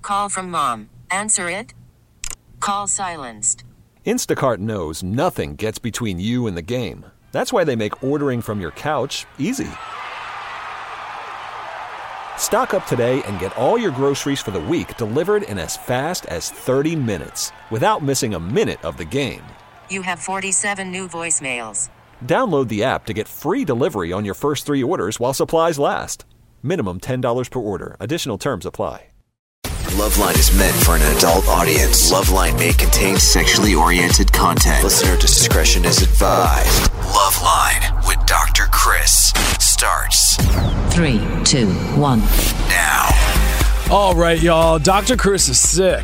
call from mom. Answer it. Call silenced. Instacart knows nothing gets between you and the game. That's why they make ordering from your couch easy. Stock up today and get all your groceries for the week delivered in as fast as 30 minutes without missing a minute of the game. You have 47 new voicemails. Download the app to get free delivery on your first 3 orders while supplies last. Minimum $10 per order. Additional terms apply. Loveline is meant for an adult audience. Loveline may contain sexually oriented content. Listener discretion is advised. Loveline with Dr. Chris starts 3, 2, 1. now. All right, y'all. Dr. Chris is sick.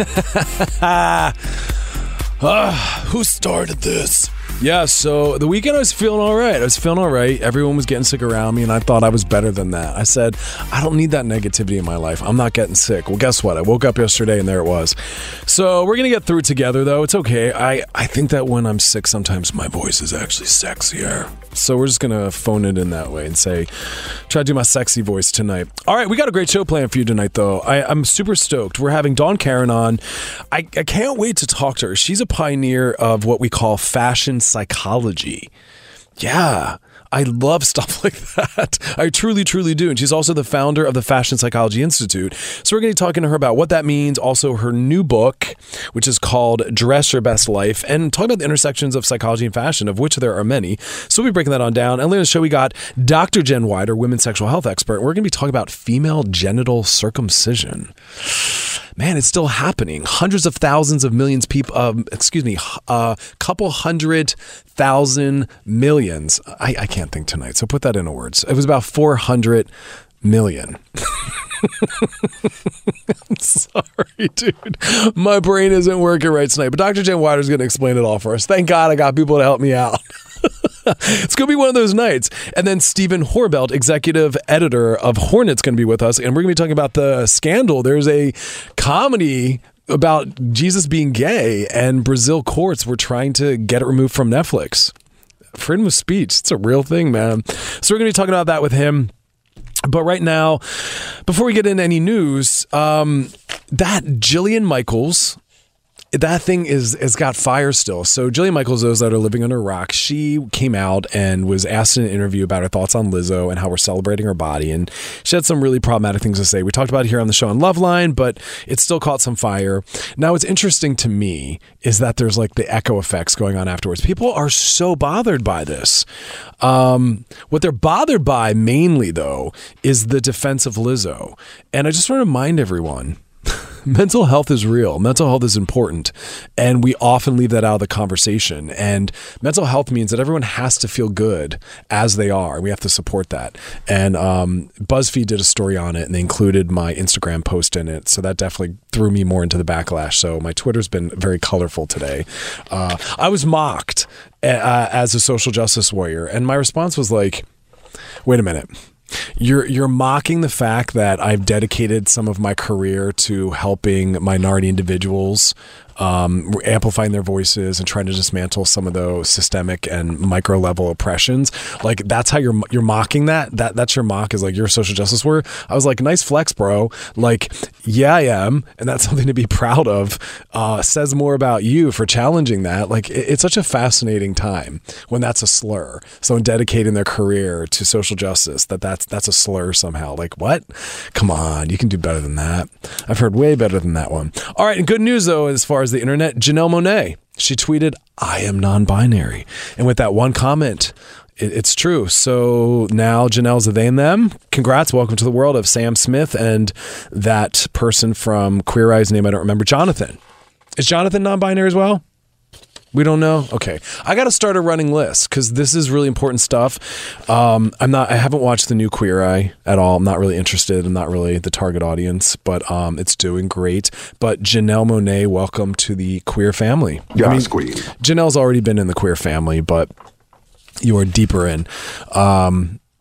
Who started this? Yeah, so the weekend I was feeling all right. Everyone was getting sick around me, and I thought I was better than that. I said, I don't need that negativity in my life. I'm not getting sick. Well, guess what? I woke up yesterday, and there it was. So we're going to get through it together, though. It's okay. I think that when I'm sick, sometimes my voice is actually sexier. So we're just going to phone it in that way and say, try to do my sexy voice tonight. All right, we got a great show planned for you tonight, though. I'm super stoked. We're having Dawn Karen on. I can't wait to talk to her. She's a pioneer of what we call fashion psychology. Yeah, I love stuff like that. I truly, truly do. And she's also the founder of the Fashion Psychology Institute. So we're going to be talking to her about what that means, also her new book, which is called Dress Your Best Life, and talking about the intersections of psychology and fashion, of which there are many. So we'll be breaking that on down. And later in the show, we got Dr. Jen Wider, women's sexual health expert. And we're going to be talking about female genital circumcision. Man, it's still happening. Hundreds of thousands of millions people, couple 100,000 millions. I can't think tonight, so put that into words. It was about 400 million. I'm sorry, dude. My brain isn't working right tonight, but Dr. Jen Wider is going to explain it all for us. Thank God I got people to help me out. It's going to be one of those nights. And then Stephen Horbelt, executive editor of Hornet's, going to be with us. And we're going to be talking about the scandal. There's a comedy about Jesus being gay, and Brazil courts were trying to get it removed from Netflix. Freedom of speech. It's a real thing, man. So we're going to be talking about that with him. But right now, before we get into any news, that Jillian Michaels, that thing has got fire still. So Jillian Michaels, those that are living under a rock, she came out and was asked in an interview about her thoughts on Lizzo and how we're celebrating her body. And she had some really problematic things to say. We talked about it here on the show on Loveline, but it still caught some fire. Now, what's interesting to me is that there's like the echo effects going on afterwards. People are so bothered by this. What they're bothered by mainly, though, is the defense of Lizzo. And I just want to remind everyone, mental health is real. Mental health is important. And we often leave that out of the conversation. And mental health means that everyone has to feel good as they are. We have to support that. And BuzzFeed did a story on it, and they included my Instagram post in it. So that definitely threw me more into the backlash. So my Twitter's been very colorful today. I was mocked as a social justice warrior. And my response was like, wait a minute. You're mocking the fact that I've dedicated some of my career to helping minority individuals, amplifying their voices and trying to dismantle some of those systemic and micro level oppressions. Like, that's how you're mocking that. That's your mock, is like, you're a social justice warrior. I was like, nice flex, bro. Like, yeah, I am, and that's something to be proud of. Says more about you for challenging that. Like, it's such a fascinating time when that's a slur. Someone dedicating their career to social justice, that's a slur somehow. Like, what? Come on, you can do better than that. I've heard way better than that one. All right, and good news though, as far as the internet, Janelle Monáe, she tweeted, I am non-binary. And with that one comment, it's true. So now Janelle's a they and them. Congrats. Welcome to the world of Sam Smith and that person from Queer Eye's name I don't remember, Jonathan. Is Jonathan non-binary as well? We don't know? Okay. I got to start a running list because this is really important stuff. I haven't watched the new Queer Eye at all. I'm not really interested. I'm not really the target audience, but it's doing great. But Janelle Monáe, welcome to the queer family. Yes, queen. Janelle's already been in the queer family, but you are deeper in. All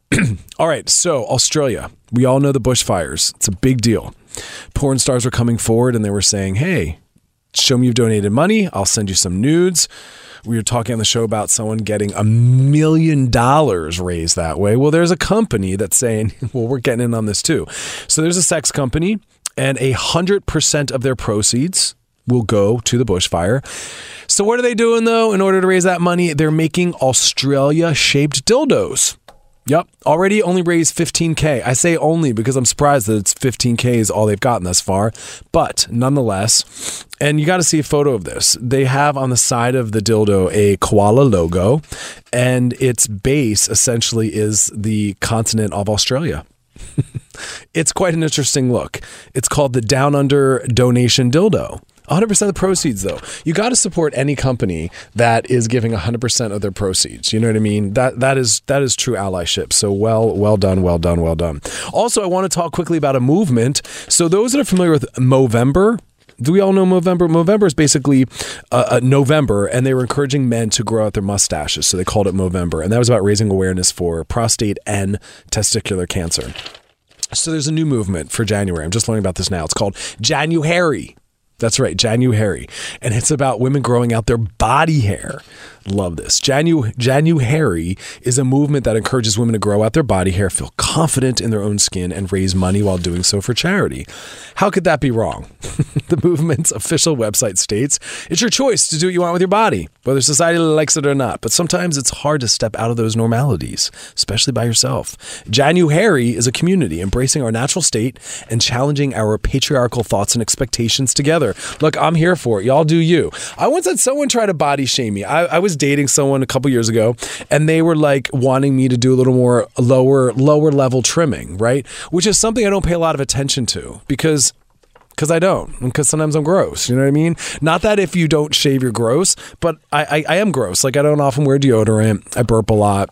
right. So Australia, we all know the bushfires. It's a big deal. Porn stars were coming forward and they were saying, hey, show me you've donated money. I'll send you some nudes. We were talking on the show about someone getting $1 million raised that way. Well, there's a company that's saying, well, we're getting in on this too. So there's a sex company and 100% of their proceeds will go to the bushfire. So what are they doing, though, in order to raise that money? They're making Australia-shaped dildos. Yep, already only raised $15K. I say only because I'm surprised that it's $15K is all they've gotten thus far. But nonetheless, and you got to see a photo of this. They have on the side of the dildo a koala logo, and its base essentially is the continent of Australia. It's quite an interesting look. It's called the Down Under Donation Dildo. 100% of the proceeds, though. You got to support any company that is giving 100% of their proceeds. You know what I mean? That is true allyship. So well done. Also, I want to talk quickly about a movement. So those that are familiar with Movember, do we all know Movember? Movember is basically November, and they were encouraging men to grow out their mustaches, so they called it Movember. And that was about raising awareness for prostate and testicular cancer. So there's a new movement for January. I'm just learning about this now. It's called January. That's right, January. And it's about women growing out their body hair. Love this. January is a movement that encourages women to grow out their body hair, feel confident in their own skin, and raise money while doing so for charity. How could that be wrong? The movement's official website states, it's your choice to do what you want with your body, whether society likes it or not. But sometimes it's hard to step out of those normalities, especially by yourself. January is a community embracing our natural state and challenging our patriarchal thoughts and expectations together. Look, I'm here for it. Y'all do you. I once had someone try to body shame me. I was dating someone a couple years ago, and they were like wanting me to do a little more lower level trimming, right? Which is something I don't pay a lot of attention to because I don't, because sometimes I'm gross. You know what I mean? Not that if you don't shave, you're gross, but I am gross. Like I don't often wear deodorant. I burp a lot.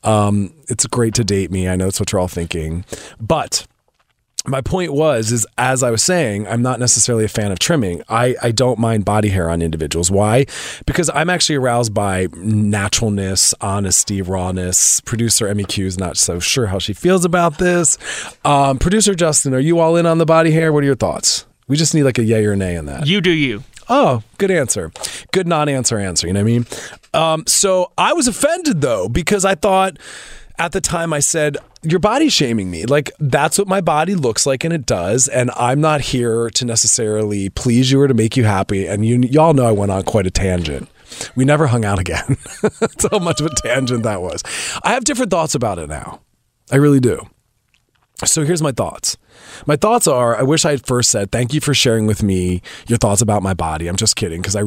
It's great to date me. I know that's what you're all thinking, but my point is as I was saying, I'm not necessarily a fan of trimming. I don't mind body hair on individuals. Why? Because I'm actually aroused by naturalness, honesty, rawness. Producer MEQ is not so sure how she feels about this. Producer Justin, are you all in on the body hair? What are your thoughts? We just need like a yay or nay on that. You do you. Oh, good answer. Good non-answer, you know what I mean? So I was offended though, because I thought at the time I said, you're body shaming me. Like that's what my body looks like and it does. And I'm not here to necessarily please you or to make you happy. And y'all know I went on quite a tangent. We never hung out again. That's how much of a tangent that was. I have different thoughts about it now. I really do. So here's my thoughts. My thoughts are, I wish I had first said, thank you for sharing with me your thoughts about my body. I'm just kidding, because I'm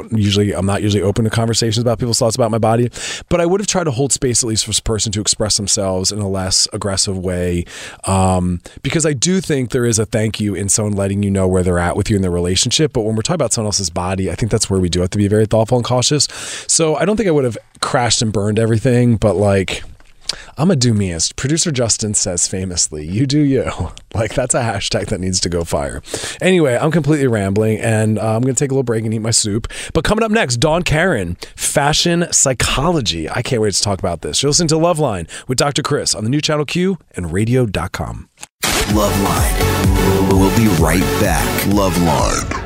not usually open to conversations about people's thoughts about my body, but I would have tried to hold space at least for this person to express themselves in a less aggressive way, because I do think there is a thank you in someone letting you know where they're at with you in their relationship. But when we're talking about someone else's body, I think that's where we do have to be very thoughtful and cautious. So I don't think I would have crashed and burned everything, but like, I'm a do me, as producer Justin says famously, you do you. Like that's a hashtag that needs to go fire. Anyway, I'm completely rambling and I'm going to take a little break and eat my soup. But coming up next, Dawn Karen, fashion psychology. I can't wait to talk about this. You're listening to Loveline with Dr. Chris on the new Channel Q and radio.com. Loveline. We'll be right back. Loveline.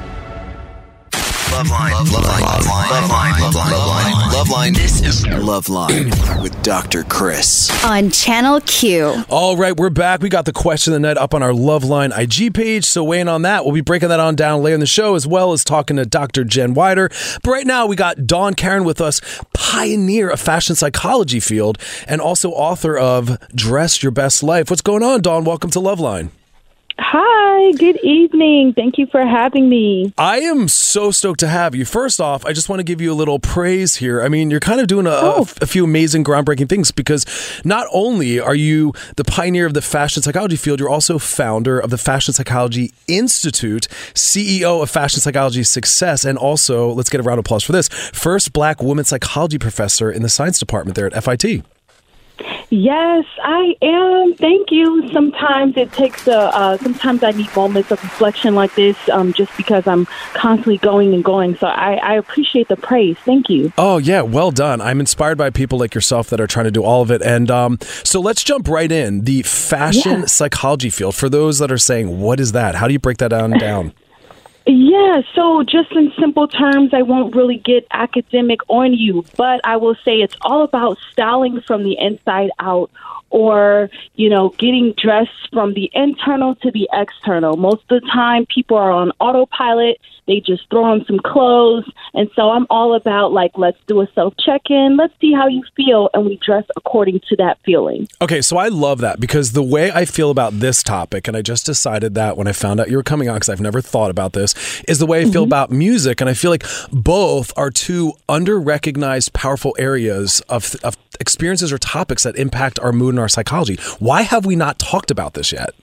Loveline. This is Loveline with Dr. Chris on Channel Q. All right, we're back. We got the question of the night up on our Loveline IG page, so weighing on that. We'll be breaking that on down later in the show, as well as talking to Dr. Jen Wider. But right now, we got Dawn Karen with us, pioneer of fashion psychology field, and also author of Dress Your Best Life. What's going on, Dawn? Welcome to Loveline. Hi, good evening. Thank you for having me. I am so stoked to have you. First off, I just want to give you a little praise here. I mean, you're kind of doing a few amazing, groundbreaking things, because not only are you the pioneer of the fashion psychology field, you're also founder of the Fashion Psychology Institute, CEO of Fashion Psychology Success, and also, let's get a round of applause for this, first Black woman psychology professor in the science department there at FIT. Yes, I am. Thank you. Sometimes it takes sometimes I need moments of reflection like this, just because I'm constantly going and going. So I appreciate the praise. Thank you. Oh, yeah. Well done. I'm inspired by people like yourself that are trying to do all of it. And so let's jump right in. The fashion psychology field, for those that are saying, what is that? How do you break that down? Yeah, so just in simple terms, I won't really get academic on you, but I will say it's all about styling from the inside out, or, getting dressed from the internal to the external. Most of the time, people are on autopilot. They just throw on some clothes. And so I'm all about, let's do a self-check-in. Let's see how you feel, and we dress according to that feeling. Okay, so I love that, because the way I feel about this topic, and I just decided that when I found out you were coming on, because I've never thought about this, is the way I feel about music. And I feel like both are two under-recognized, powerful areas of experiences or topics that impact our mood and our psychology. Why have we not talked about this yet?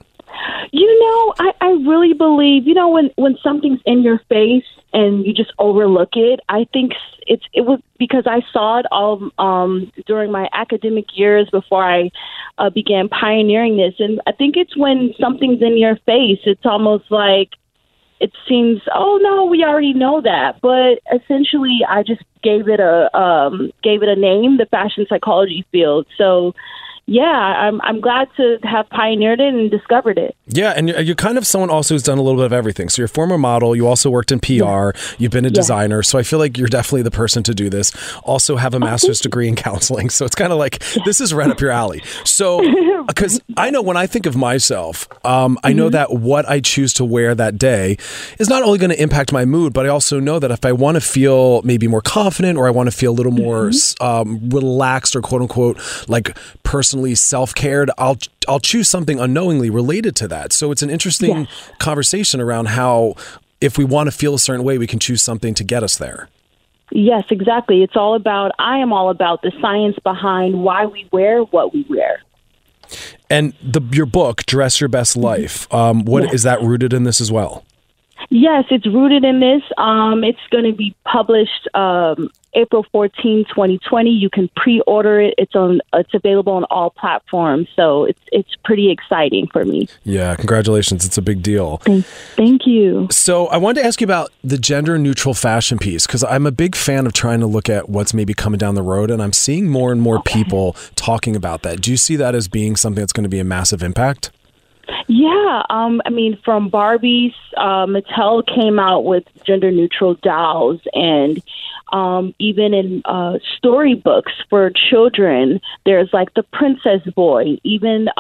I really believe, when something's in your face and you just overlook it, I think it was because I saw it all during my academic years before I began pioneering this. And I think it's when something's in your face, it's almost like it seems, oh no, we already know that. But essentially, I just gave it a name, the fashion psychology field. So, yeah, I'm glad to have pioneered it and discovered it. Yeah, and you're kind of someone also who's done a little bit of everything. So you're a former model. You also worked in PR. You've been a designer. So I feel like you're definitely the person to do this. Also have a master's degree in counseling. So it's kind of like, this is right up your alley. So, because I know when I think of myself, I know that what I choose to wear that day is not only going to impact my mood, but I also know that if I want to feel maybe more confident, or I want to feel a little more relaxed, or quote unquote, like personally self-cared, I'll choose something unknowingly related to that. So it's an interesting conversation around how, if we want to feel a certain way, we can choose something to get us there. Yes, exactly. I am all about the science behind why we wear what we wear. And your book, Dress Your Best Life, is that rooted in this as well? Yes, it's rooted in this. It's going to be published April 14, 2020. You can pre-order it. It's available on all platforms. So it's pretty exciting for me. Yeah, congratulations. It's a big deal. Thank you. So I wanted to ask you about the gender-neutral fashion piece, because I'm a big fan of trying to look at what's maybe coming down the road, and I'm seeing more and more people talking about that. Do you see that as being something that's going to be a massive impact? Yeah, from Barbies, Mattel came out with gender-neutral dolls, and even in storybooks for children, there's like the Princess Boy, even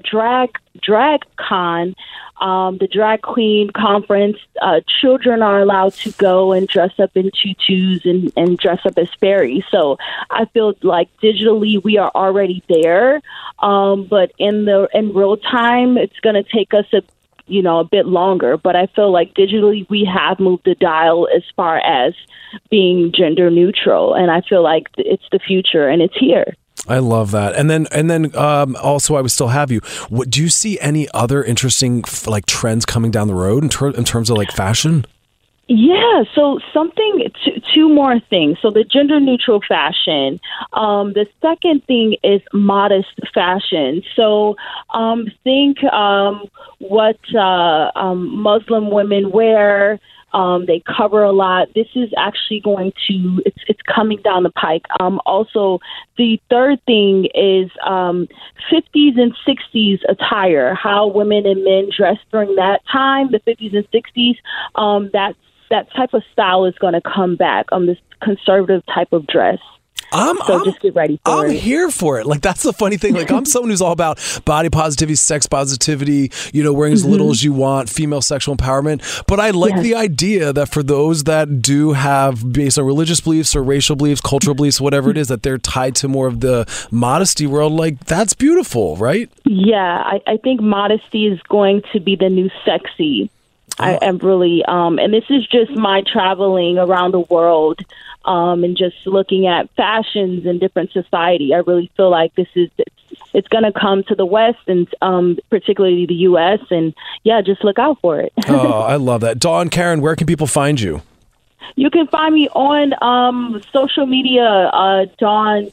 DragCon, the Drag Queen Conference. Children are allowed to go and dress up in tutus and dress up as fairies. So I feel like digitally we are already there, but in real time, it's going to take us a bit longer. But I feel like digitally we have moved the dial as far as being gender neutral, and I feel like it's the future and it's here. I love that. And then also, I would still have you. Do you see any other interesting trends coming down the road in terms of fashion? Yeah, so two more things. So the gender neutral fashion. The second thing is modest fashion. So think what Muslim women wear. They cover a lot. This is actually it's coming down the pike. Also, the third thing is 50s and 60s attire, how women and men dress during that time, the 50s and 60s. That type of style is going to come back, this conservative type of dress. Just get ready for it. I'm here for it. That's the funny thing. I'm someone who's all about body positivity, sex positivity, wearing as little as you want, female sexual empowerment. But I like the idea that for those that do have, based on religious beliefs or racial beliefs, cultural beliefs, whatever it is, that they're tied to more of the modesty world. That's beautiful, right? Yeah, I think modesty is going to be the new sexy. I am really, and this is just my traveling around the world and just looking at fashions in different society. I really feel like it's going to come to the West and particularly the U.S. And just look out for it. Oh, I love that. Dawn, Karen, where can people find you? You can find me on social media, Dawn,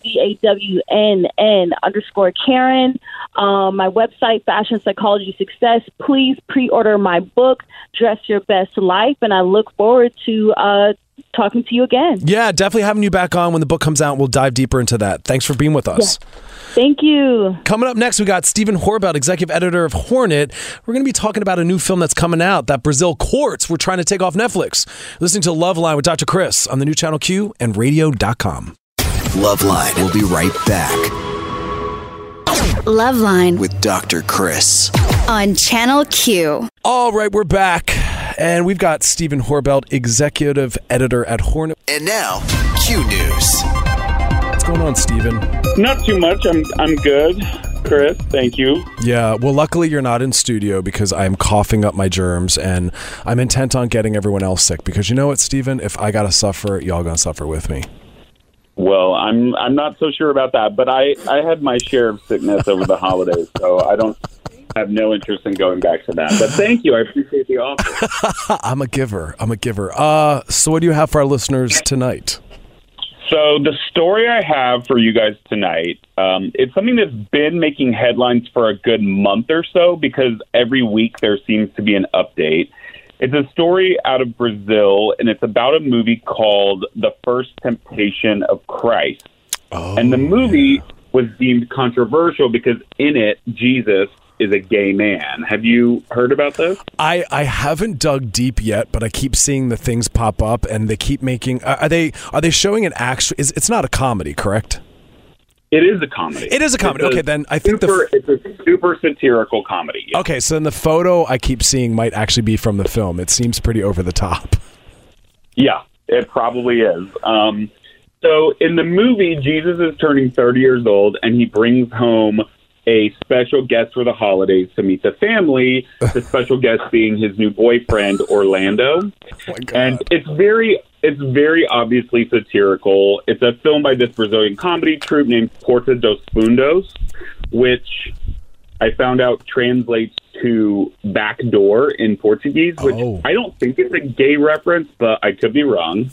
DAWNN_Karen. My website, Fashion Psychology Success. Please pre-order my book, Dress Your Best Life, and I look forward to talking to you again. Yeah, definitely having you back on when the book comes out. We'll dive deeper into that. Thanks for being with us. Yeah. Thank you. Coming up next, we got Stephen Horbelt, executive editor of Hornet. We're going to be talking about a new film that's coming out that Brazil courts were trying to take off Netflix. Listening to Loveline with Dr. Chris on the new Channel Q and radio.com. Loveline will be right back Loveline with Dr. Chris. on Channel Q. All right, we're back. And we've got Stephen Horbelt, executive editor at Hornet. And now, Q News. What's going on, Stephen? Not too much. I'm good, Chris. Thank you. Yeah, well, luckily you're not in studio because I'm coughing up my germs and I'm intent on getting everyone else sick because you know what, Stephen? If I got to suffer, y'all going to suffer with me. Well, I'm not so sure about that, but I had my share of sickness over the holidays, so I have no interest in going back to that. But thank you. I appreciate the offer. I'm a giver. So what do you have for our listeners tonight? So the story I have for you guys tonight, it's something that's been making headlines for a good month or so because every week there seems to be an update. It's a story out of Brazil, and it's about a movie called The First Temptation of Christ. And the movie was deemed controversial because in it, Jesus is a gay man. Have you heard about this? I haven't dug deep yet, but I keep seeing the things pop up, and they keep making. Are they showing an actual? It's not a comedy, correct? It is a comedy. It is a comedy. Okay, then I think it's a super satirical comedy. Yeah. Okay, so then the photo I keep seeing might actually be from the film. It seems pretty over the top. Yeah, it probably is. So in the movie, Jesus is turning 30 years old, and he brings home a special guest for the holidays to meet the family, the special guest being his new boyfriend, Orlando. Oh my God. And it's very obviously satirical. It's a film by this Brazilian comedy troupe named Porta dos Fundos, which I found out translates to back door in Portuguese, which I don't think is a gay reference, but I could be wrong.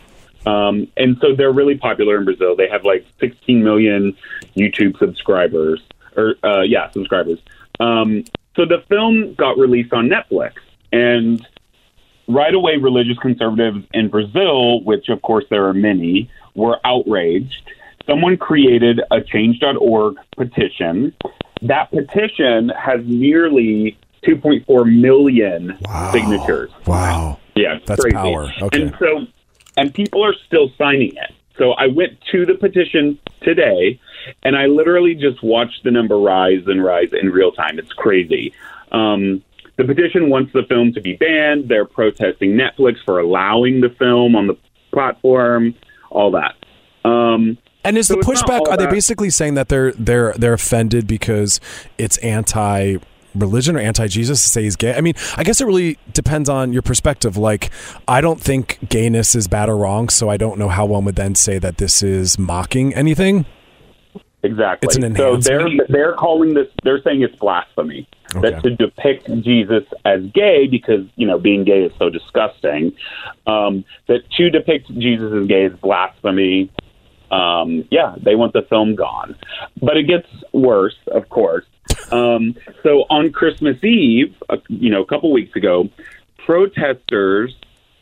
And so they're really popular in Brazil. They have like 16 million YouTube subscribers. Subscribers. So the film got released on Netflix, and right away religious conservatives in Brazil, which of course there are many, were outraged. Someone created a change.org petition. That petition has nearly 2.4 million signatures. Wow. Yeah, that's crazy. Power. Okay. And people are still signing it. So I went to the petition today, and I literally just watched the number rise and rise in real time. It's crazy. The petition wants the film to be banned. They're protesting Netflix for allowing the film on the platform, all that. And is the pushback? Are they basically saying that they're offended because it's anti-religion or anti-Jesus to say he's gay? I mean, I guess it really depends on your perspective. Like, I don't think gayness is bad or wrong, so I don't know how one would then say that this is mocking anything. Exactly. It's an enhancement. So they're calling this. They're saying it's blasphemy. Okay. That to depict Jesus as gay, because being gay is so disgusting. That to depict Jesus as gay is blasphemy. They want the film gone. But it gets worse, of course. So on Christmas Eve, a couple weeks ago, protesters,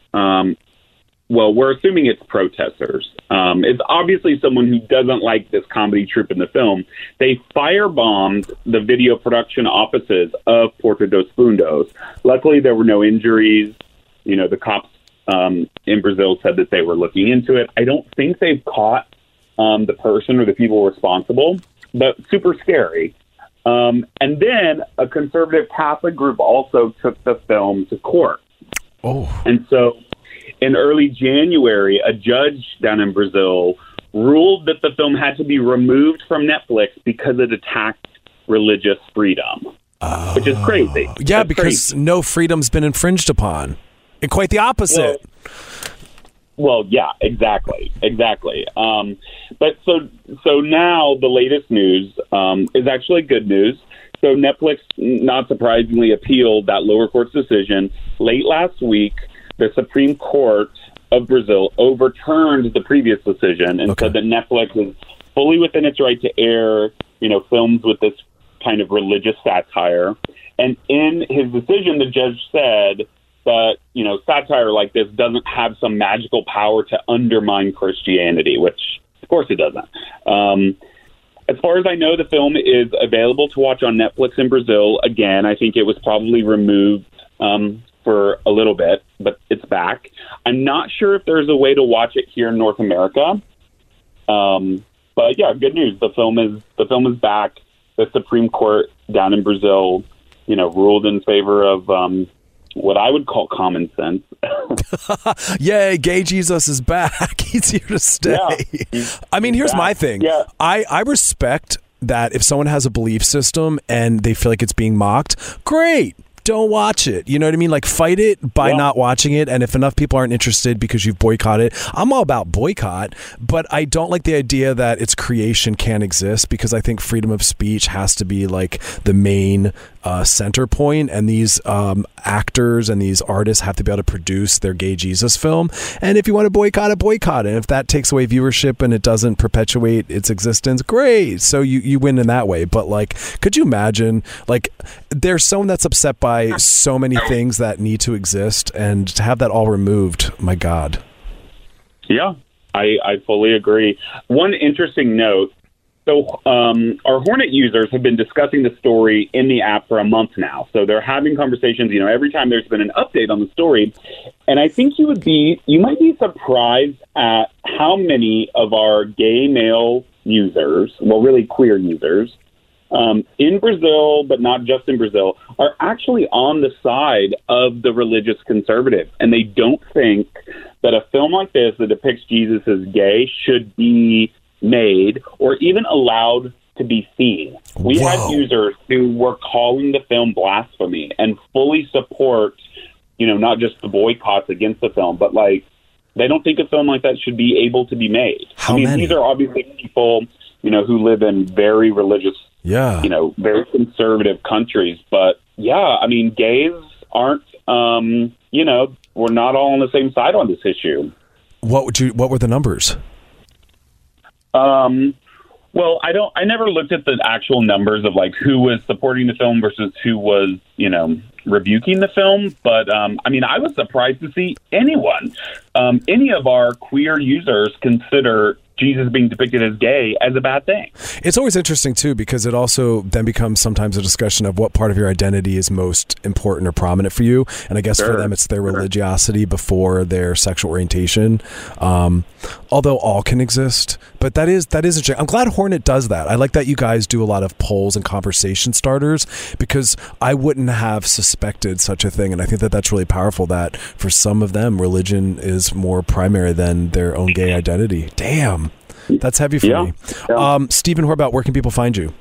we're assuming it's protesters. It's obviously someone who doesn't like this comedy troupe in the film. They firebombed the video production offices of Porta dos Fundos. Luckily, there were no injuries. The cops in Brazil said that they were looking into it. I don't think they've caught the person or the people responsible, but super scary. And then a conservative Catholic group also took the film to court. And so in early January, a judge down in Brazil ruled that the film had to be removed from Netflix because it attacked religious freedom, which is crazy. Yeah, because no freedom's been infringed upon. And quite the opposite. Well, yeah, exactly. But so now the latest news is actually good news. So Netflix, not surprisingly, appealed that lower court's decision. Late last week, the Supreme Court of Brazil overturned the previous decision and said that Netflix is fully within its right to air, films with this kind of religious satire. And in his decision, the judge said that, satire like this doesn't have some magical power to undermine Christianity, which, of course, it doesn't. As far as I know, the film is available to watch on Netflix in Brazil. Again, I think it was probably removed for a little bit, but it's back. I'm not sure if there's a way to watch it here in North America. But yeah, good news. The film is back. The Supreme Court down in Brazil, ruled in favor of what I would call common sense. Yay, gay Jesus is back. He's here to stay. Yeah, I mean, here's my thing. Yeah. I respect that if someone has a belief system and they feel like it's being mocked, great. Don't watch it. You know what I mean? Like, fight it by not watching it. And if enough people aren't interested because you've boycotted, I'm all about boycott, but I don't like the idea that its creation can't exist, because I think freedom of speech has to be like the main center point, and these actors and these artists have to be able to produce their gay Jesus film. And if you want to boycott it, boycott it. And if that takes away viewership and it doesn't perpetuate its existence, great. So you win in that way. But like, could you imagine, like, there's someone that's upset by so many things that need to exist, and to have that all removed, my God. Yeah, I fully agree. One interesting note. So our Hornet users have been discussing the story in the app for a month now. So they're having conversations, every time there's been an update on the story. And I think you might be surprised at how many of our gay male users, well, really queer users, in Brazil, but not just in Brazil, are actually on the side of the religious conservative. And they don't think that a film like this that depicts Jesus as gay should be made or even allowed to be seen. We had users who were calling the film blasphemy and fully support, not just the boycotts against the film, but like, they don't think a film like that should be able to be made. How many? These are obviously people, who live in very religious, very conservative countries. But yeah, gays aren't, we're not all on the same side on this issue. What were the numbers? Well, I never looked at the actual numbers of like who was supporting the film versus who was, rebuking the film. But, I was surprised to see anyone, any of our queer users consider Jesus being depicted as gay as a bad thing. It's always interesting, too, because it also then becomes sometimes a discussion of what part of your identity is most important or prominent for you. And I guess for them, it's their religiosity before their sexual orientation. Although all can exist. But that is interesting. I'm glad Hornet does that. I like that you guys do a lot of polls and conversation starters, because I wouldn't have suspected such a thing. And I think that that's really powerful, that for some of them, religion is more primary than their own gay identity. Damn. That's heavy for me. Yeah. Stephen Horbelt, where can people find you?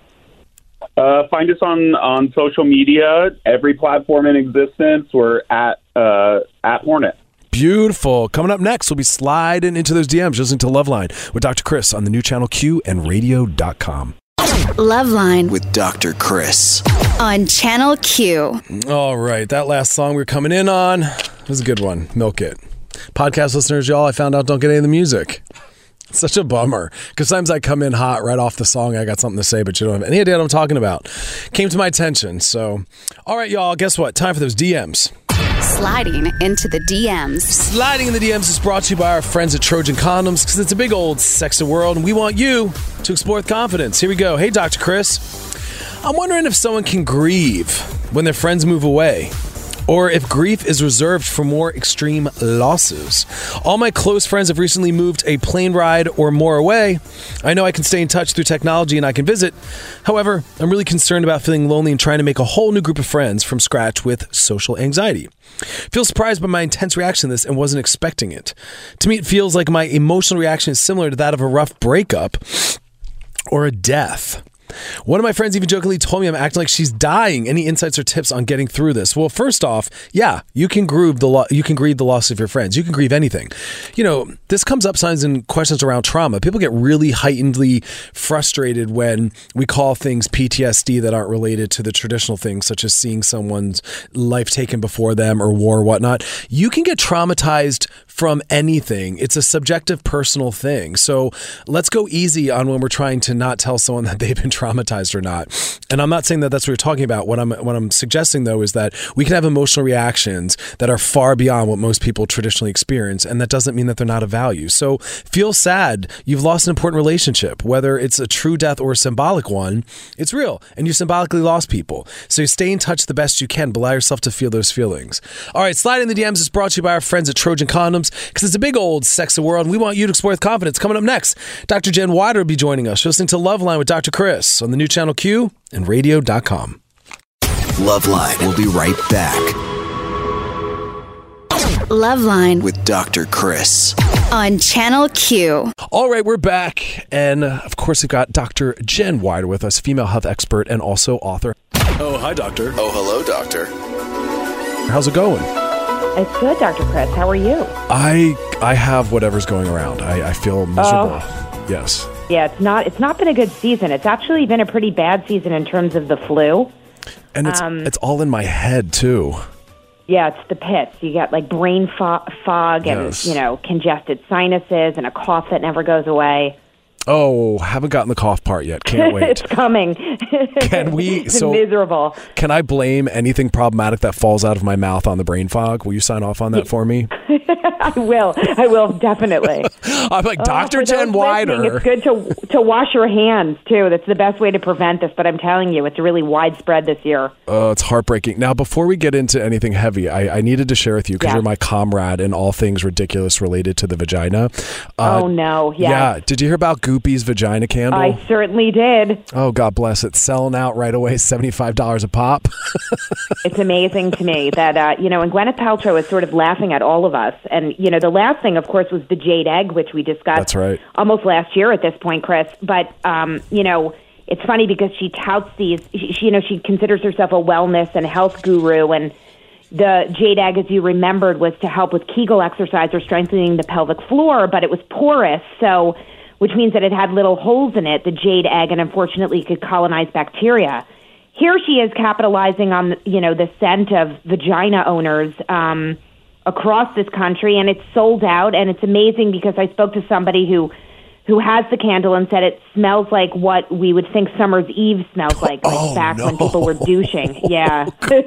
Find us on social media, every platform in existence. We're at Hornet. Beautiful. Coming up next, we'll be sliding into those DMs, listening to Loveline with Dr. Chris on the new channel Q and radio.com. Loveline with Dr. Chris on Channel Q. All right. That last song we're coming in on was a good one. Milk It. Podcast listeners, y'all, I found out don't get any of the music. It's such a bummer, because sometimes I come in hot right off the song. I got something to say, but you don't have any idea what I'm talking about. Came to my attention. So, all right, y'all, guess what? Time for those DMs. Sliding into the DMs. Sliding in the DMs is brought to you by our friends at Trojan Condoms, because it's a big old sexy world, and we want you to explore with confidence. Here we go. Hey, Dr. Chris. I'm wondering if someone can grieve when their friends move away, or if grief is reserved for more extreme losses. All my close friends have recently moved a plane ride or more away. I know I can stay in touch through technology and I can visit. However, I'm really concerned about feeling lonely and trying to make a whole new group of friends from scratch with social anxiety. Feel surprised by my intense reaction to this and wasn't expecting it. To me, it feels like my emotional reaction is similar to that of a rough breakup or a death. One of my friends even jokingly told me I'm acting like she's dying. Any insights or tips on getting through this? Well, first off, yeah, you can grieve the loss of your friends. You can grieve anything. This comes up sometimes in questions around trauma. People get really heightenedly frustrated when we call things PTSD that aren't related to the traditional things, such as seeing someone's life taken before them or war or whatnot. You can get traumatized from anything. It's a subjective, personal thing. So let's go easy on when we're trying to not tell someone that they've been traumatized or not. And I'm not saying that that's what you're talking about. What I'm suggesting, though, is that we can have emotional reactions that are far beyond what most people traditionally experience, and that doesn't mean that they're not of value. So feel sad. You've lost an important relationship. Whether it's a true death or a symbolic one, it's real, and you symbolically lost people. So stay in touch the best you can, but allow yourself to feel those feelings. All right, Slide in the DMs is brought to you by our friends at Trojan Condoms, because it's a big old sexy world, and we want you to explore with confidence. Coming up next, Dr. Jen Wider will be joining us. You're listening to Loveline with Dr. Chris on the new Channel Q and radio.com. Loveline will be right back Loveline with Dr. Chris. on Channel Q. All right, we're back. And of course, we've got Dr. Jen Wider with us, female health expert and also author. Oh, hi, doctor. Oh, hello, doctor. How's it going? It's good, Dr. Chris. How are you? I have whatever's going around. I feel miserable. Yes. Yeah, it's not been a good season. It's actually been a pretty bad season in terms of the flu. And it's all in my head, too. Yeah, it's the pits. You get like brain fog and, congested sinuses and a cough that never goes away. Oh, haven't gotten the cough part yet. Can't wait. It's coming. Can we? It's miserable. Can I blame anything problematic that falls out of my mouth on the brain fog? Will you sign off on that for me? I will, definitely. I'm like, Dr. Jen Wider. It's good to wash your hands, too. That's the best way to prevent this, but I'm telling you, it's really widespread this year. Oh, it's heartbreaking. Now, before we get into anything heavy, I needed to share with you, because you're my comrade in all things ridiculous related to the vagina. Oh, no. Yes. Yeah. Did you hear about Goopy's vagina candle? I certainly did. Oh, God bless it. Selling out right away, $75 a pop. It's amazing to me that, and Gwyneth Paltrow is sort of laughing at all of us. And, the last thing, of course, was the jade egg, which we discussed That's right. almost last year at this point, Chris. But, it's funny because she touts these, she considers herself a wellness and health guru. And the jade egg, as you remembered, was to help with Kegel exercise or strengthening the pelvic floor, but it was porous, which means that it had little holes in it, the jade egg, and unfortunately could colonize bacteria. Here she is capitalizing on, the scent of vagina owners across this country, and it's sold out, and it's amazing because I spoke to somebody who has the candle and said it smells like what we would think Summer's Eve smells like back when people were douching. Yeah.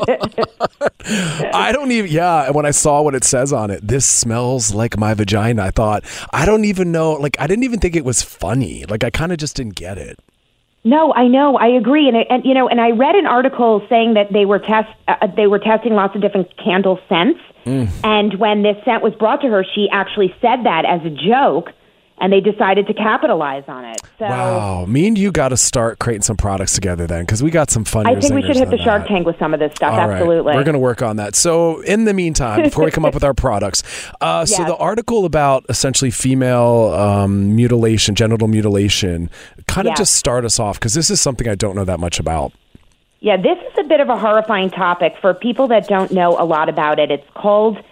I don't even, when I saw what it says on it, this smells like my vagina, I thought, I don't even know, I didn't even think it was funny. I kind of just didn't get it. No, I know, I agree, and I read an article saying that they were testing lots of different candle scents, and when this scent was brought to her, she actually said that as a joke. And they decided to capitalize on it. So, wow. Me and you got to start creating some products together then, because we got some funny. I think we should hit the Shark Tank with some of this stuff. All absolutely. Right. We're going to work on that. So in the meantime, before we come up with our products, so the article about essentially female mutilation, genital mutilation, kind of just start us off, because this is something I don't know that much about. Yeah, this is a bit of a horrifying topic for people that don't know a lot about it. It's called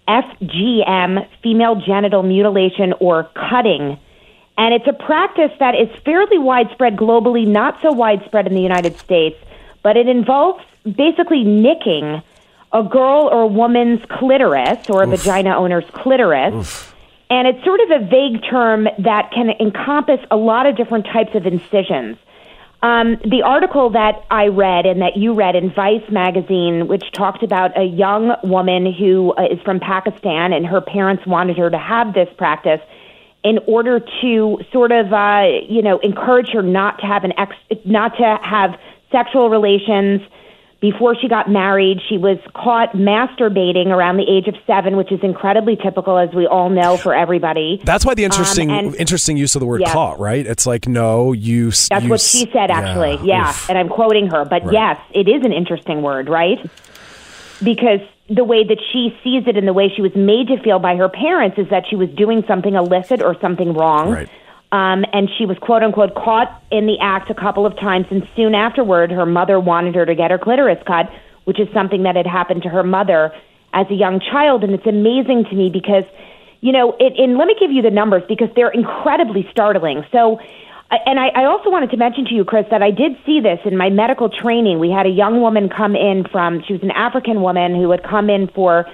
FGM, female genital mutilation or cutting. And it's a practice that is fairly widespread globally, not so widespread in the United States, but it involves basically nicking a girl or a woman's clitoris or a vagina owner's clitoris. And it's sort of a vague term that can encompass a lot of different types of incisions. The article that I read and that you read in Vice magazine, which talked about a young woman who is from Pakistan, and her parents wanted her to have this practice in order to sort of, encourage her not to have sexual relations before she got married. She was caught masturbating around the age of 7, which is incredibly typical, as we all know, for everybody. That's why the interesting use of the word caught, right? It's like, no, you... That's what she said, actually. Yeah. And I'm quoting her. But yes, it is an interesting word, right? Because the way that she sees it and the way she was made to feel by her parents is that she was doing something illicit or something wrong. Right. And she was, quote unquote, caught in the act a couple of times. And soon afterward, her mother wanted her to get her clitoris cut, which is something that had happened to her mother as a young child. And it's amazing to me because, and let me give you the numbers because they're incredibly startling. So, and I also wanted to mention to you, Chris, that I did see this in my medical training. We had a young woman come in she was an African woman who had come in for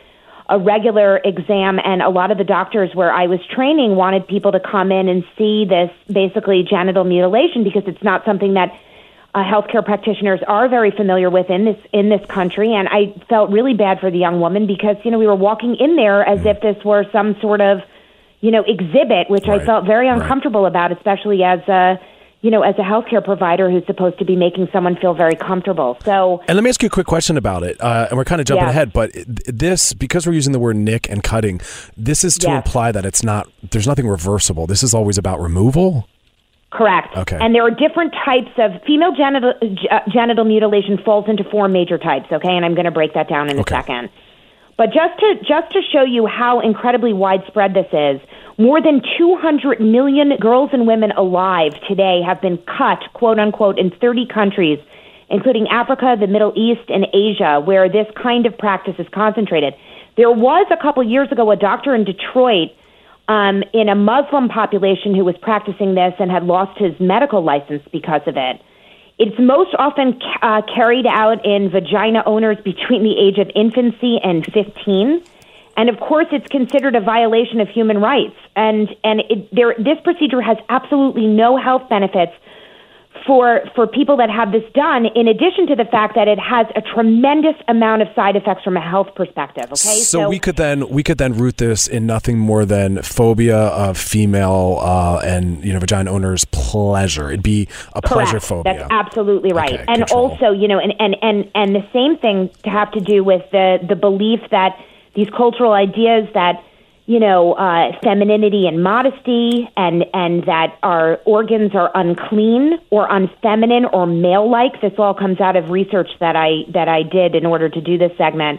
a regular exam, and a lot of the doctors where I was training wanted people to come in and see this basically genital mutilation because it's not something that healthcare practitioners are very familiar with in this country. And I felt really bad for the young woman because, we were walking in there as if this were some sort of, exhibit, which I felt very uncomfortable about, especially as a healthcare provider who's supposed to be making someone feel very comfortable. So, and let me ask you a quick question about it. And we're kind of jumping ahead, but this, because we're using the word nick and cutting, this is to imply that there's nothing reversible. This is always about removal? Correct. Okay. And there are different types of female genital mutilation falls into 4 major types, okay? And I'm going to break that down in a second. But just to show you how incredibly widespread this is, more than 200 million girls and women alive today have been cut, quote unquote, in 30 countries, including Africa, the Middle East, and Asia, where this kind of practice is concentrated. There was a couple years ago a doctor in Detroit in a Muslim population who was practicing this and had lost his medical license because of it. It's most often carried out in vagina owners between the age of infancy and 15. And, of course, it's considered a violation of human rights. And this procedure has absolutely no health benefits for people that have this done, in addition to the fact that it has a tremendous amount of side effects from a health perspective. Okay, so we could then root this in nothing more than phobia of female and vagina owners' pleasure. It'd be a pleasure phobia. That's absolutely right. Okay, and control. also, and the same thing to have to do with the belief that these cultural ideas that femininity and modesty, and that our organs are unclean or unfeminine or male-like. This all comes out of research that I did in order to do this segment.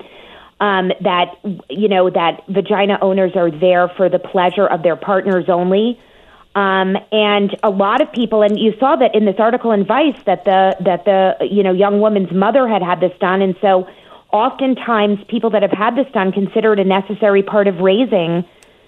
That vagina owners are there for the pleasure of their partners only. And a lot of people, and you saw that in this article in Vice, that the young woman's mother had this done, and so oftentimes people that have had this done consider it a necessary part of raising,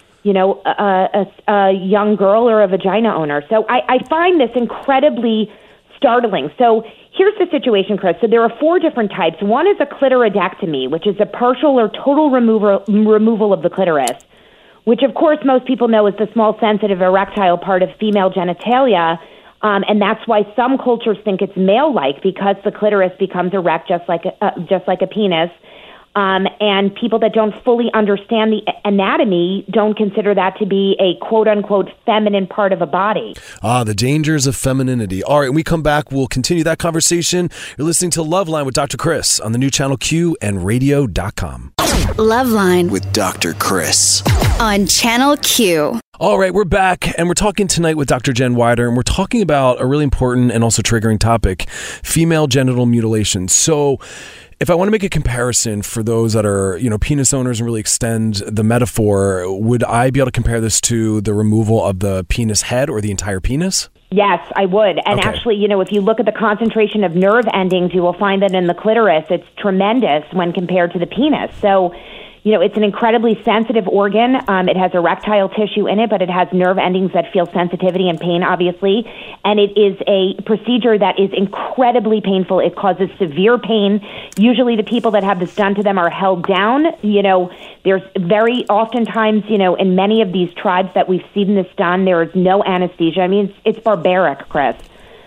a young girl or a vagina owner. So I find this incredibly startling. So here's the situation, Chris. So there are 4 different types. One is a clitoridectomy, which is a partial or total removal of the clitoris, which of course most people know is the small, sensitive, erectile part of female genitalia. And that's why some cultures think it's male-like, because the clitoris becomes erect just like a penis. And people that don't fully understand the anatomy don't consider that to be a quote-unquote feminine part of a body. The dangers of femininity. All right, when we come back, we'll continue that conversation. You're listening to Loveline with Dr. Chris on the new channel Q and radio.com. Loveline with Dr. Chris on Channel Q. All right, we're back, and we're talking tonight with Dr. Jen Weider, and we're talking about a really important and also triggering topic, female genital mutilation. So if I want to make a comparison for those that are, penis owners and really extend the metaphor, would I be able to compare this to the removal of the penis head or the entire penis? Yes, I would. And actually, if you look at the concentration of nerve endings, you will find that in the clitoris, it's tremendous when compared to the penis. So, it's an incredibly sensitive organ. It has erectile tissue in it, but it has nerve endings that feel sensitivity and pain, obviously. And it is a procedure that is incredibly painful. It causes severe pain. Usually the people that have this done to them are held down. There's very oftentimes, in many of these tribes that we've seen this done, there is no anesthesia. I mean, it's barbaric, Chris.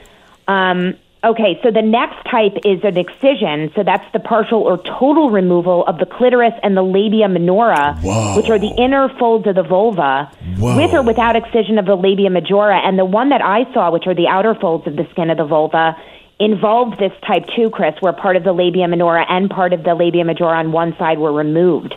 Okay, so the next type is an excision. So that's the partial or total removal of the clitoris and the labia minora, which are the inner folds of the vulva, with or without excision of the labia majora. And the one that I saw, which are the outer folds of the skin of the vulva, involved this type 2, Chris, where part of the labia minora and part of the labia majora on one side were removed,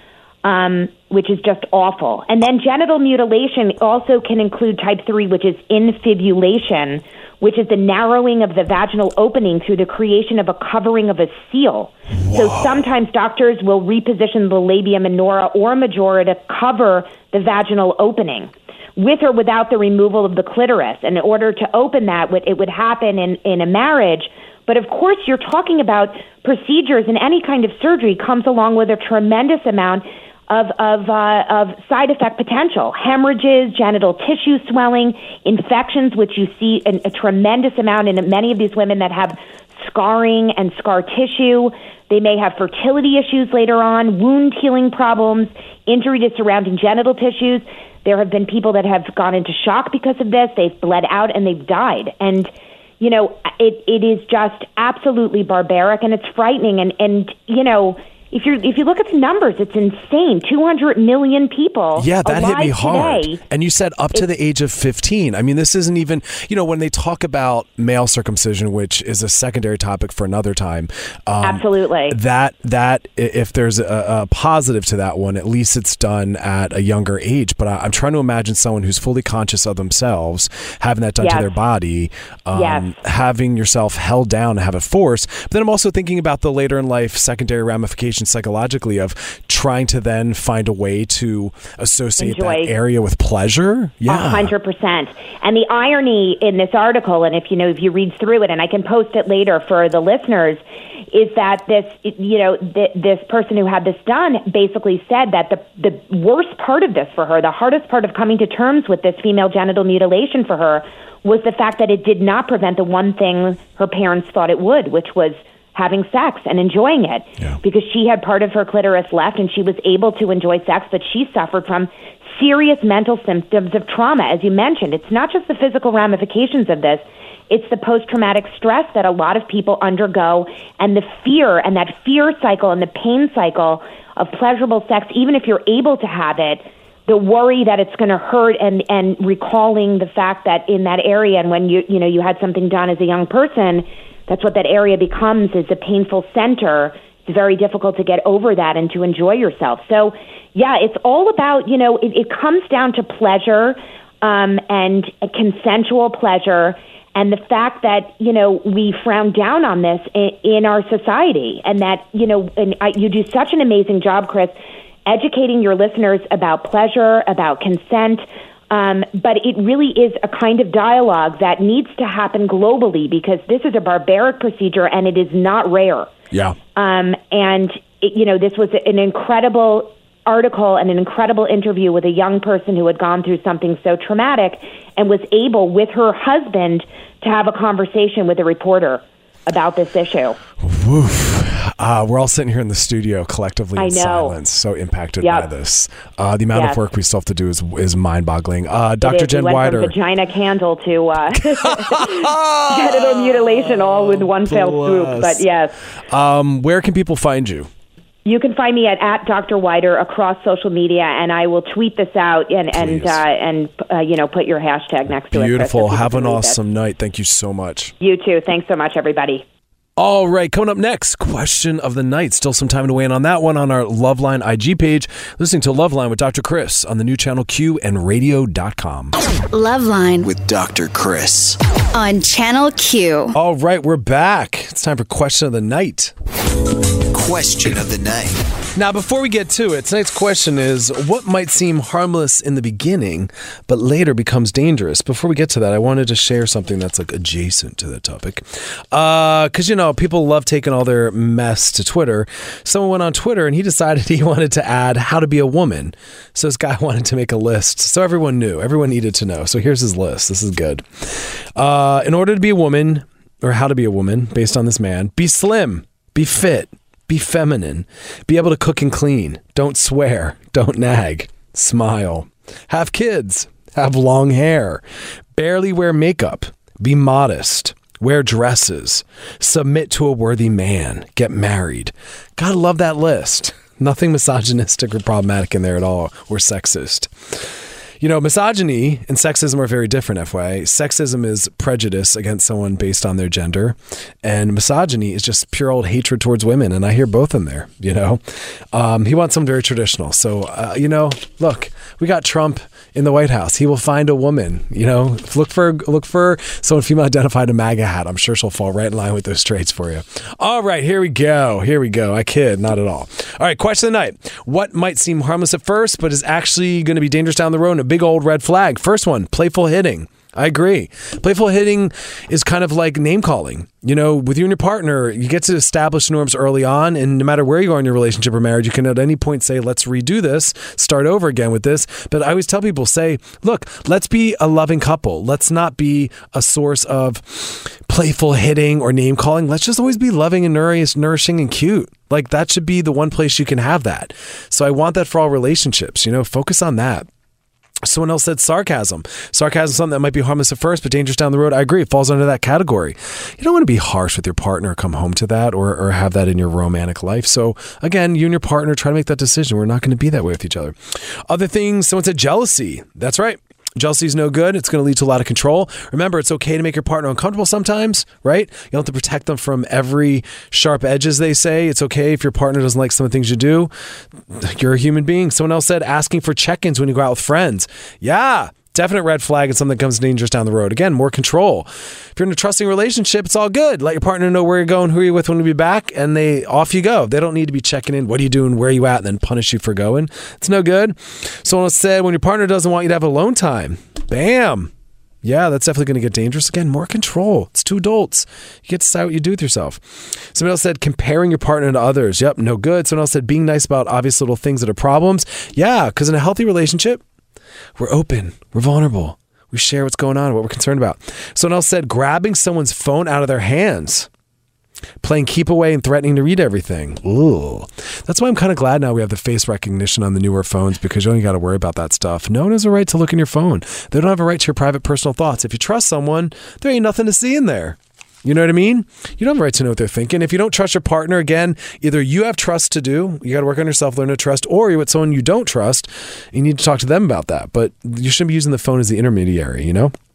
which is just awful. And then genital mutilation also can include type 3, which is infibulation, which is the narrowing of the vaginal opening through the creation of a covering of a seal. So sometimes doctors will reposition the labia minora or majora to cover the vaginal opening, with or without the removal of the clitoris. And in order to open that, it would happen in a marriage. But of course, you're talking about procedures, and any kind of surgery comes along with a tremendous amount of side effect potential: hemorrhages, genital tissue swelling, infections, which you see a tremendous amount in many of these women that have scarring and scar tissue. They may have fertility issues later on, wound healing problems, injury to surrounding genital tissues. There have been people that have gone into shock because of this. They've bled out and they've died. And, you know, it is just absolutely barbaric and it's frightening. And you know, if you look at the numbers, it's insane. 200 million people. Yeah, that hit me hard. Today. And you said up to the age of 15. I mean, this isn't even, you know, when they talk about male circumcision, which is a secondary topic for another time. Absolutely. That if there's a positive to that one, at least it's done at a younger age. But I'm trying to imagine someone who's fully conscious of themselves having that done to their body, having yourself held down and have it forced. But then I'm also thinking about the later in life secondary ramifications psychologically of trying to then find a way to associate that area with pleasure. 100%. And the irony in this article, and if you read through it, and I can post it later for the listeners, is that this person who had this done basically said that the worst part of this for her, the hardest part of coming to terms with this female genital mutilation for her, was the fact that it did not prevent the one thing her parents thought it would, which was having sex and enjoying it, because she had part of her clitoris left and she was able to enjoy sex, but she suffered from serious mental symptoms of trauma. As you mentioned, it's not just the physical ramifications of this, it's the post-traumatic stress that a lot of people undergo, and the fear, and that fear cycle and the pain cycle of pleasurable sex, even if you're able to have it, the worry that it's going to hurt, and recalling the fact that in that area, and when you had something done as a young person, that's what that area becomes, is a painful center. It's very difficult to get over that and to enjoy yourself. So, yeah, it's all about, it comes down to pleasure and a consensual pleasure, and the fact that, we frown down on this in our society, and that, you do such an amazing job, Chris, educating your listeners about pleasure, about consent. But it really is a kind of dialogue that needs to happen globally, because this is a barbaric procedure and it is not rare. Yeah. This was an incredible article and an incredible interview with a young person who had gone through something so traumatic and was able, with her husband, to have a conversation with a reporter about this issue. Woof. We're all sitting here in the studio collectively in silence, so impacted by this. The amount of work we still have to do is mind-boggling. Dr. Jen Weider. From vagina candle to genital mutilation all with one fell swoop. But yes. Where can people find you? You can find me at Dr. Weider across social media, and I will tweet this out and put your hashtag next to it. Beautiful. Have an awesome night. Thank you so much. You too. Thanks so much, everybody. All right, coming up next, question of the night. Still some time to weigh in on that one on our Loveline IG page. Listening to Loveline with Dr. Chris on the new channel Q and radio.com. Loveline with Dr. Chris on Channel Q. All right, we're back. It's time for question of the night. Question of the night. Now, before we get to it, tonight's question is, what might seem harmless in the beginning, but later becomes dangerous? Before we get to that, I wanted to share something that's like adjacent to the topic. Because, people love taking all their mess to Twitter. Someone went on Twitter and he decided he wanted to add how to be a woman. So this guy wanted to make a list. So everyone knew. Everyone needed to know. So here's his list. This is good. In order to be a woman, or how to be a woman, based on this man, be slim, be fit, be feminine, be able to cook and clean, don't swear, don't nag, smile, have kids, have long hair, barely wear makeup, be modest, wear dresses, submit to a worthy man, get married. Gotta love that list. Nothing misogynistic or problematic in there at all, or sexist. Misogyny and sexism are very different, FYI. Sexism is prejudice against someone based on their gender, and misogyny is just pure old hatred towards women, and I hear both in there, He wants something very traditional. So, look, we got Trump in the White House. He will find a woman, look for someone female identified in MAGA hat. I'm sure she'll fall right in line with those traits for you. All right, here we go. I kid, not at all. All right, question of the night. What might seem harmless at first, but is actually going to be dangerous down the road? A big old red flag. First one, playful hitting. I agree. Playful hitting is kind of like name calling. You know, with you and your partner, you get to establish norms early on, and no matter where you are in your relationship or marriage, you can at any point say, let's redo this, start over again with this. But I always tell people, say, look, let's be a loving couple. Let's not be a source of playful hitting or name calling. Let's just always be loving and nourishing and cute. Like, that should be the one place you can have that. So I want that for all relationships, focus on that. Someone else said sarcasm. Sarcasm is something that might be harmless at first, but dangerous down the road. I agree. It falls under that category. You don't want to be harsh with your partner or come home to that or have that in your romantic life. So again, you and your partner try to make that decision. We're not going to be that way with each other. Other things, someone said jealousy. That's right. Jealousy is no good. It's going to lead to a lot of control. Remember, it's okay to make your partner uncomfortable sometimes, right? You don't have to protect them from every sharp edge, as they say. It's okay if your partner doesn't like some of the things you do. You're a human being. Someone else said asking for check-ins when you go out with friends. Yeah. Definite red flag and something that comes dangerous down the road. Again, more control. If you're in a trusting relationship, it's all good. Let your partner know where you're going, who you're with when you be back, and off you go. They don't need to be checking in. What are you doing? Where are you at? And then punish you for going. It's no good. Someone said when your partner doesn't want you to have alone time. Bam. Yeah, that's definitely going to get dangerous. Again, more control. It's two adults. You get to decide what you do with yourself. Somebody else said comparing your partner to others. Yep, no good. Someone else said being nice about obvious little things that are problems. Yeah, because in a healthy relationship, we're open. We're vulnerable. We share what's going on, what we're concerned about. Someone else said grabbing someone's phone out of their hands, playing keep away and threatening to read everything. Ooh. That's why I'm kind of glad now we have the face recognition on the newer phones, because you don't got to worry about that stuff. No one has a right to look in your phone. They don't have a right to your private personal thoughts. If you trust someone, there ain't nothing to see in there. You know what I mean? You don't have a right to know what they're thinking. If you don't trust your partner, again, either you have trust to do, you got to work on yourself, learn to trust, or you're with someone you don't trust, you need to talk to them about that. But you shouldn't be using the phone as the intermediary,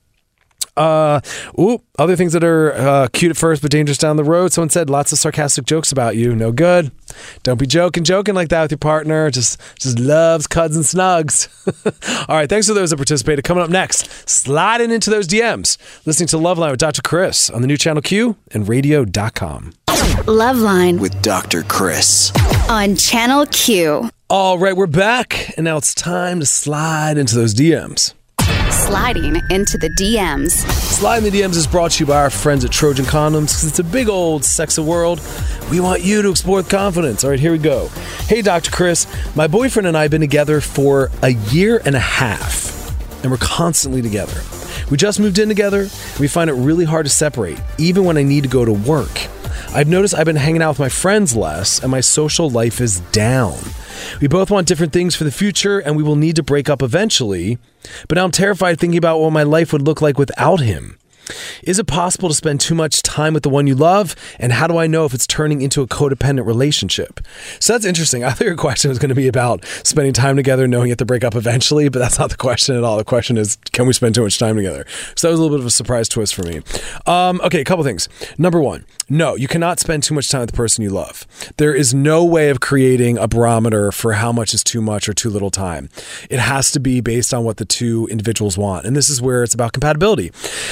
Other things that are cute at first but dangerous down the road. Someone said lots of sarcastic jokes about you. No good. Don't be joking like that with your partner. Just loves cuds and snugs. All right, thanks to those that participated. Coming up next, sliding into those DMs. Listening to Loveline with Dr. Chris on the new Channel Q and radio.com. Loveline with Dr. Chris on Channel Q. All right, we're back, and now it's time to slide into those DMs. Sliding into the DMs. Sliding the DMs is brought to you by our friends at Trojan Condoms, because it's a big old sexy world. We want you to explore with confidence. All right, here we go. Hey, Dr. Chris. My boyfriend and I have been together for a year and a half, and we're constantly together. We just moved in together, and we find it really hard to separate, even when I need to go to work. I've noticed I've been hanging out with my friends less, and my social life is down. We both want different things for the future, and we will need to break up eventually. But now I'm terrified thinking about what my life would look like without him. Is it possible to spend too much time with the one you love? And how do I know if it's turning into a codependent relationship? So that's interesting. I thought your question was going to be about spending time together, knowing you have to break up eventually, but that's not the question at all. The question is, can we spend too much time together? So that was a little bit of a surprise twist for me. Okay, a couple things. Number one, no, you cannot spend too much time with the person you love. There is no way of creating a barometer for how much is too much or too little time. It has to be based on what the two individuals want. And this is where it's about compatibility.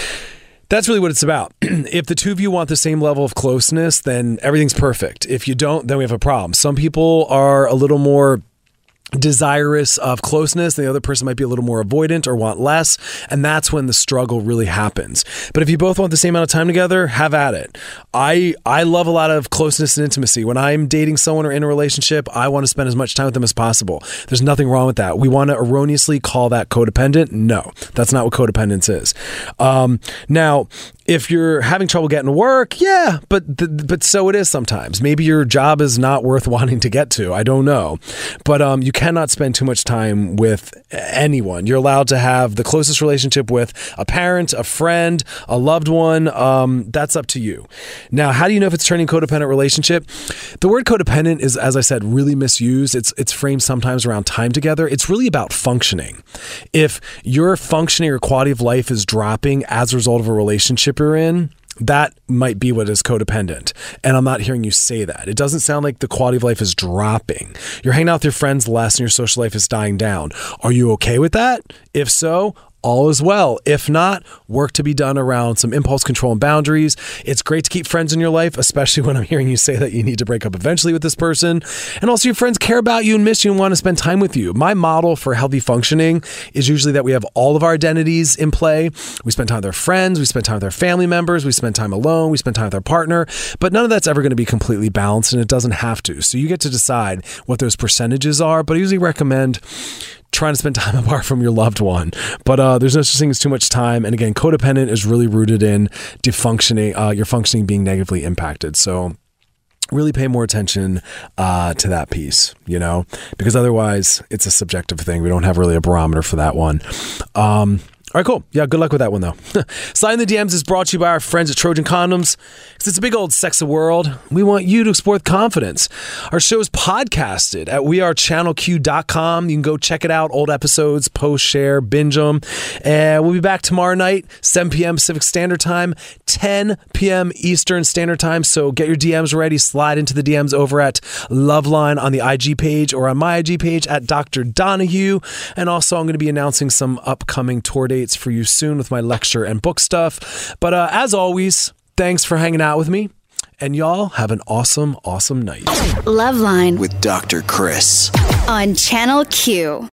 That's really what it's about. If the two of you want the same level of closeness, then everything's perfect. If you don't, then we have a problem. Some people are a little more desirous of closeness. The other person might be a little more avoidant or want less. And that's when the struggle really happens. But if you both want the same amount of time together, have at it. I love a lot of closeness and intimacy. When I'm dating someone or in a relationship, I want to spend as much time with them as possible. There's nothing wrong with that. We want to erroneously call that codependent. No, that's not what codependence is. Now, if you're having trouble getting to work, yeah, but so it is sometimes. Maybe your job is not worth wanting to get to. I don't know. But you cannot spend too much time with anyone. You're allowed to have the closest relationship with a parent, a friend, a loved one. That's up to you. Now, how do you know if it's turning codependent relationship? The word codependent is, as I said, really misused. It's framed sometimes around time together. It's really about functioning. If your functioning or quality of life is dropping as a result of a relationship you're in, that might be what is codependent. And I'm not hearing you say that. It doesn't sound like the quality of life is dropping. You're hanging out with your friends less and your social life is dying down. Are you okay with that? If so, all is well. If not, work to be done around some impulse control and boundaries. It's great to keep friends in your life, especially when I'm hearing you say that you need to break up eventually with this person. And also your friends care about you and miss you and want to spend time with you. My model for healthy functioning is usually that we have all of our identities in play. We spend time with our friends, we spend time with our family members, we spend time alone, we spend time with our partner, but none of that's ever going to be completely balanced, and it doesn't have to. So you get to decide what those percentages are, but I usually recommend trying to spend time apart from your loved one. But there's no such thing as too much time. And again, codependent is really rooted in your functioning being negatively impacted. So really pay more attention to that piece, because otherwise it's a subjective thing. We don't have really a barometer for that one. All right, cool. Yeah, good luck with that one, though. Slide in the DMs is brought to you by our friends at Trojan Condoms. Because it's a big old sexy world. We want you to explore with confidence. Our show is podcasted at wearechannelq.com. You can go check it out. Old episodes, post, share, binge them. And we'll be back tomorrow night, 7 p.m. Pacific Standard Time, 10 p.m. Eastern Standard Time. So get your DMs ready. Slide into the DMs over at Loveline on the IG page or on my IG page at Dr. Donahue. And also, I'm going to be announcing some upcoming tour dates for you soon with my lecture and book stuff. But as always, thanks for hanging out with me. And y'all have an awesome, awesome night. Loveline with Dr. Chris on Channel Q.